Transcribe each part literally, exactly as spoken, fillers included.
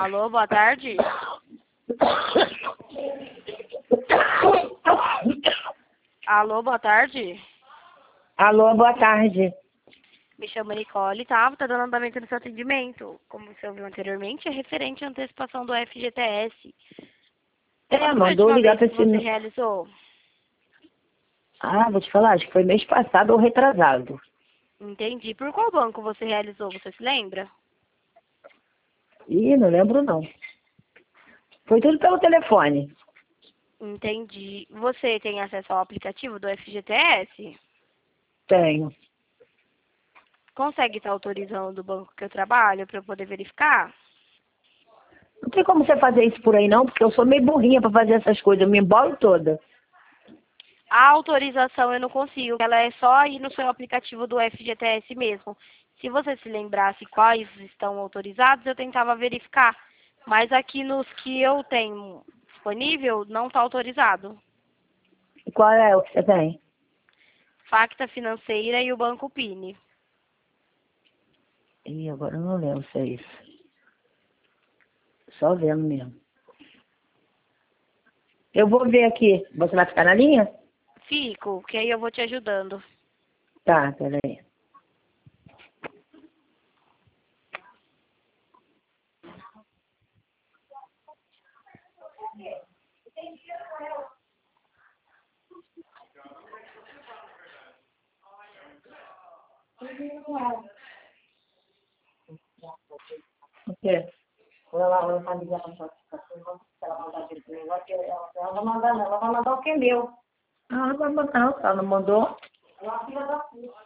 Alô, boa tarde. Alô, boa tarde. Alô, boa tarde. Me chamo Nicole, tá? Tá dando andamento no seu atendimento. Como você ouviu anteriormente, é referente à antecipação do F G T S. É, Quando foi a mandou última ligar vez pra que você esse... realizou? Ah, vou te falar, acho que foi mês passado ou retrasado. Entendi. Por qual banco você realizou? Você se lembra? Ih, não lembro não. Foi tudo pelo telefone. Entendi. Você tem acesso ao aplicativo do F G T S? Tenho. Consegue estar autorizando o banco que eu trabalho para eu poder verificar? Não tem como você fazer isso por aí não, porque eu sou meio burrinha pra fazer essas coisas, eu me embolo toda. A autorização eu não consigo, ela é só ir no seu aplicativo do F G T S mesmo. Se você se lembrasse quais estão autorizados, eu tentava verificar. Mas aqui nos que eu tenho disponível, não está autorizado. E qual é o que você tem? Facta Financeira e o Banco Pini. Ih, agora eu não lembro se é isso. Só vendo mesmo. Eu vou ver aqui. Você vai ficar na linha? Fico, que aí eu vou te ajudando. Tá, peraí. O quê? Ela ela vai ligar pra sua ela mandar esse negócio, ela ela vai mandar não, ela vai mandar o que é meu. Ah, ela vai mandar, não, ela não mandou. Ela é uma filha da puta.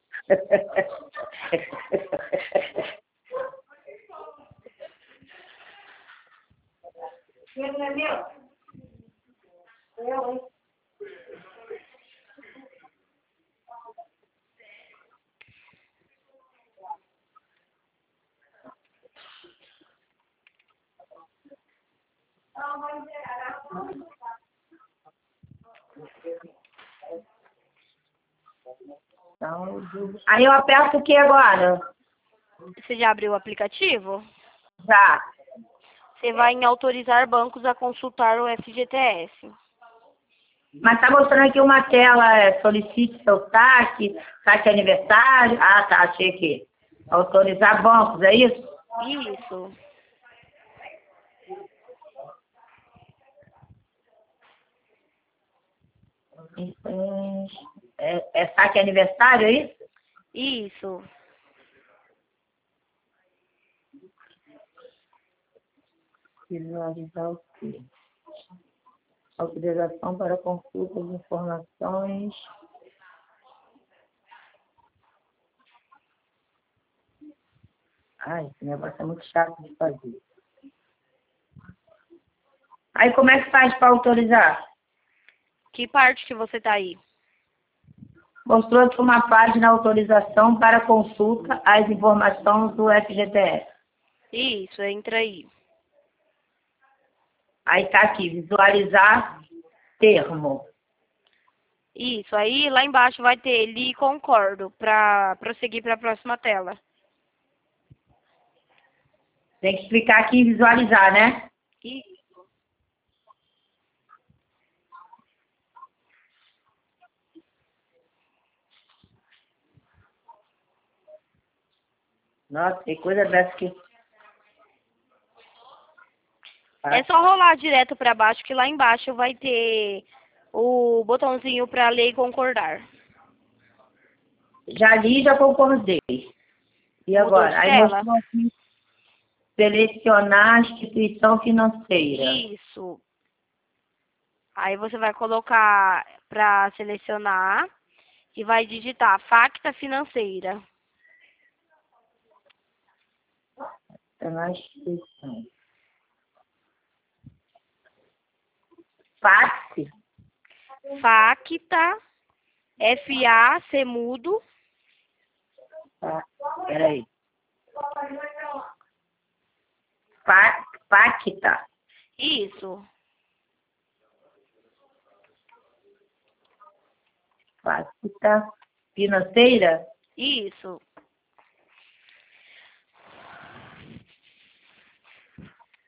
Ele não é meu? Eu, hein? Aí eu aperto o que agora? Você já abriu o aplicativo? Já. Você vai em autorizar bancos a consultar o F G T S. Mas tá mostrando aqui uma tela, é, solicite seu saque, saque aniversário. Ah, tá, achei aqui. Autorizar bancos, é isso? Isso. É, é saque aniversário, é isso? Isso. Visualizar o quê? Autorização para consulta de informações. Ai, esse negócio é muito chato de fazer. Aí como é que faz para autorizar? Que parte que você tá aí? Mostrou aqui uma página autorização para consulta às informações do F G T S. Isso, entra aí. Aí tá aqui, visualizar termo. Isso, aí lá embaixo vai ter li concordo para prosseguir para a próxima tela. Tem que clicar aqui e visualizar, né? E Nossa, que coisa dessa que... é só rolar direto para baixo que lá embaixo vai ter o botãozinho para ler e concordar. Já li, já concordei. E Mudou de agora? Aí tela? mostrou aqui, selecionar a instituição financeira. Isso. Aí você vai colocar para selecionar e vai digitar Facta Financeira. Tá na instituição. Fax? Facta, F A C mudo. Tá, peraí. Fa- Facta. Isso. Facta financeira? Isso.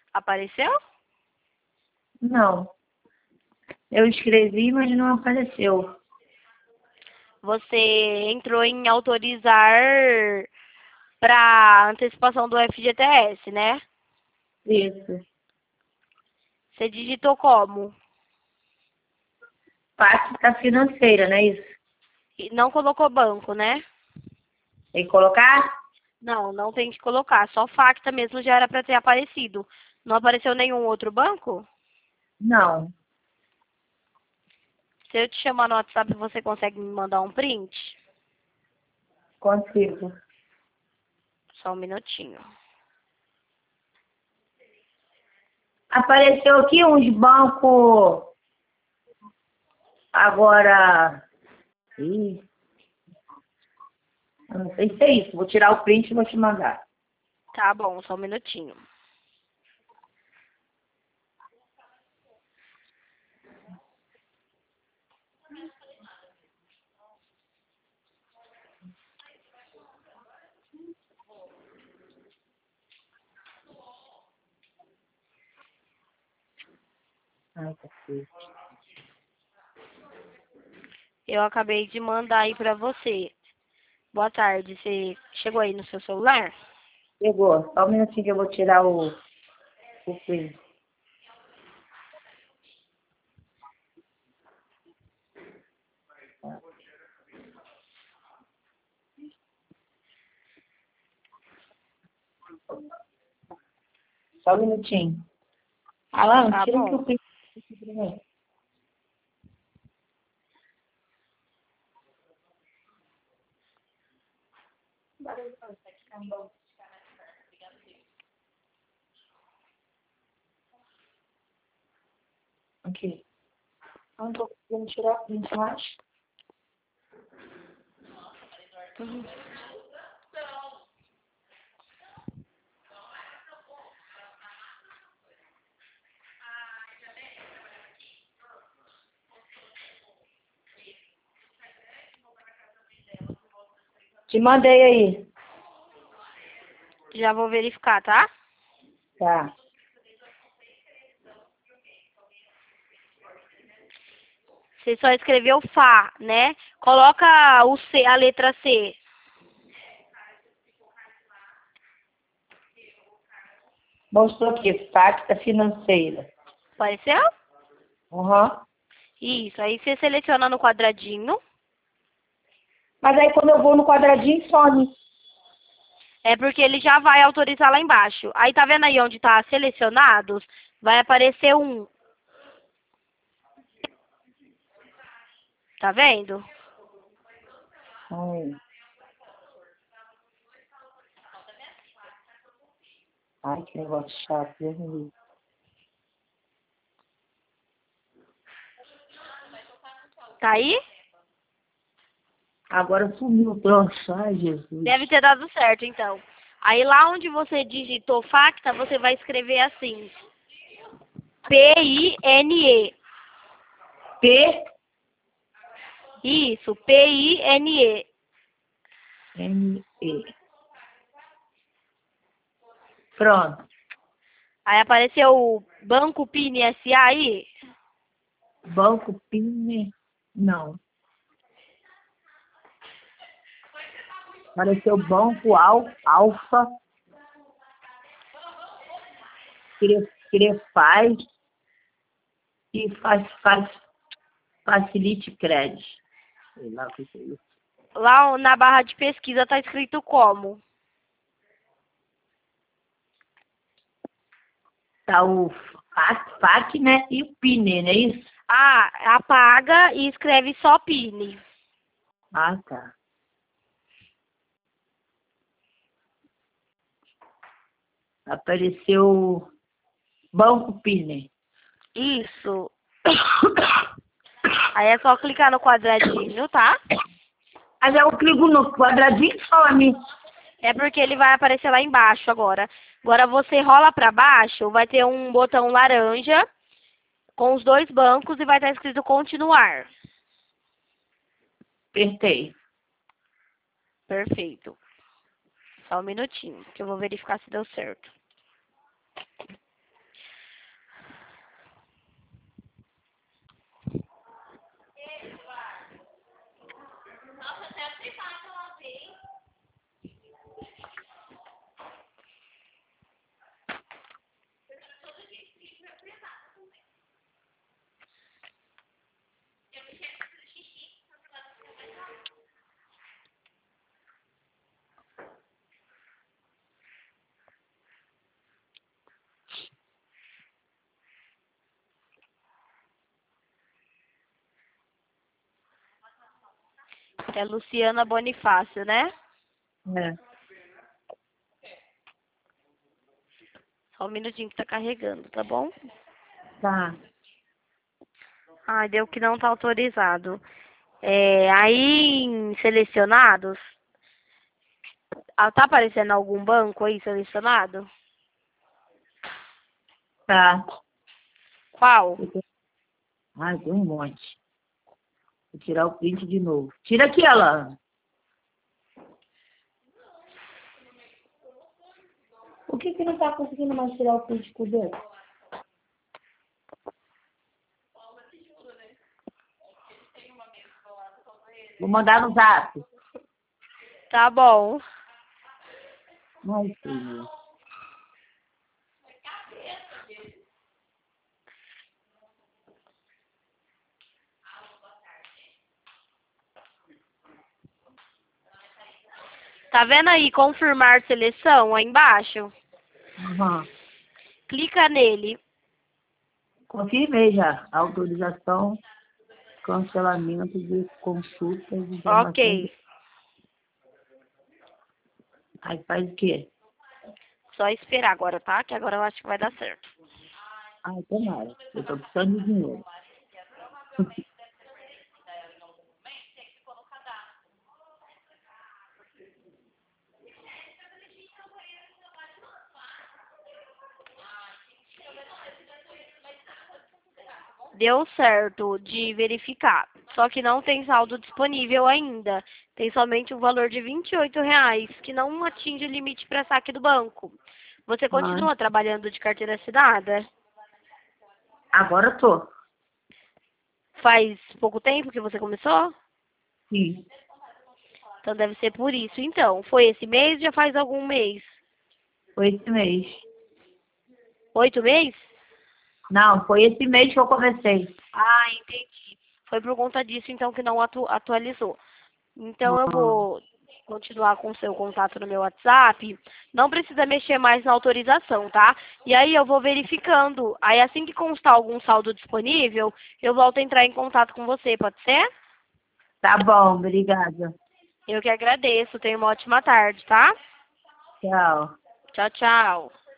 Apareceu? Não. Eu escrevi, mas não apareceu. Você entrou em autorizar para antecipação do F G T S, né? Isso. Você digitou como? Prática financeira, não é isso? E não colocou banco, né? Tem que colocar? Não, não tem que colocar. Só Facta mesmo já era para ter aparecido. Não apareceu nenhum outro banco? Não. Se eu te chamar no WhatsApp, você consegue me mandar um print? Consigo. Só um minutinho. Apareceu aqui uns bancos. Agora. Ih, eu não sei se é isso. Vou tirar o print e vou te mandar. Tá bom, só um minutinho. Ai, cacete. Eu acabei de mandar aí pra você. Boa tarde. Você chegou aí no seu celular? Pegou. Só um minutinho que eu vou tirar o, o print. Só um minutinho. Alan, Tá tira aqui o bom. print aqui pra mim. Aqui. Eu não tô conseguindo tirar o print mais. Uhum. Te mandei aí. Já vou verificar, tá? Tá. Você só escreveu Fá, né? Coloca o C, a letra C. Mostrou aqui, Facta financeira. Apareceu? Uhum. Isso. Aí você seleciona no quadradinho. Mas aí quando eu vou no quadradinho, some. É porque ele já vai autorizar lá embaixo. Aí tá vendo aí onde tá selecionados? Vai aparecer um. Tá vendo? Ai, ai que negócio chato. Deus me livre. Tá aí? Agora sumiu o troço. Ai, Jesus. Deve ter dado certo, então. Aí lá onde você digitou Facta, você vai escrever assim. P I N E. P Isso, P I N E. N E. Pronto. Aí apareceu o Banco Pini S A aí. Banco Pine. Não. Apareceu Banco Al, Alfa. Crefaz. E faz, faz, Facilite Crédito. Sei lá o que é isso. Lá na barra de pesquisa tá escrito como? Tá o F A C, né? E o Pine, não é isso? Ah, apaga e escreve só Pini. Ah, tá. Apareceu Banco Pine. Isso. Aí é só clicar no quadradinho, tá? Mas eu clico no quadradinho e some. É porque ele vai aparecer lá embaixo agora. Agora você rola pra baixo, vai ter um botão laranja com os dois bancos e vai estar escrito continuar. Apertei. Perfeito. Só um minutinho, que eu vou verificar se deu certo. É Luciana Bonifácio, né? É. Só um minutinho que tá carregando, tá bom? Tá. Ah, deu que não tá autorizado. É, aí em selecionados, ah, tá aparecendo algum banco aí selecionado? Tá. Qual? Ai, tem um monte. Vou tirar o print de novo. Tira aqui, Alana. Por que que não tá conseguindo mais tirar o print por dentro? Vou mandar no zap. Tá bom. Ai, filho. Tá vendo aí confirmar seleção aí embaixo? Uhum. Clica nele. Confirmei já. Autorização, cancelamento de consultas, informações. Ok. Aí faz o quê? Só esperar agora, tá? Que agora eu acho que vai dar certo. Ai, tomara. Eu tô precisando de dinheiro. Deu certo de verificar. Só que não tem saldo disponível ainda. Tem somente um valor de vinte e oito reais, que não atinge o limite para saque do banco. Você Ai, continua trabalhando de carteira assinada? agora eu tô. Faz pouco tempo que você começou? Sim. Então deve ser por isso. Então, foi esse mês ou já faz algum mês? Foi esse mês. Oito meses? Não, foi esse mês que eu comecei. Ah, entendi. Foi por conta disso, então, que não atu atualizou. Então, eu Ah, vou continuar com o seu contato no meu WhatsApp. Não precisa mexer mais na autorização, tá? E aí, eu vou verificando. Aí, assim que constar algum saldo disponível, eu volto a entrar em contato com você, pode ser? tá bom, obrigada. Eu que agradeço. Tenha uma ótima tarde, tá? Tchau. Tchau, tchau.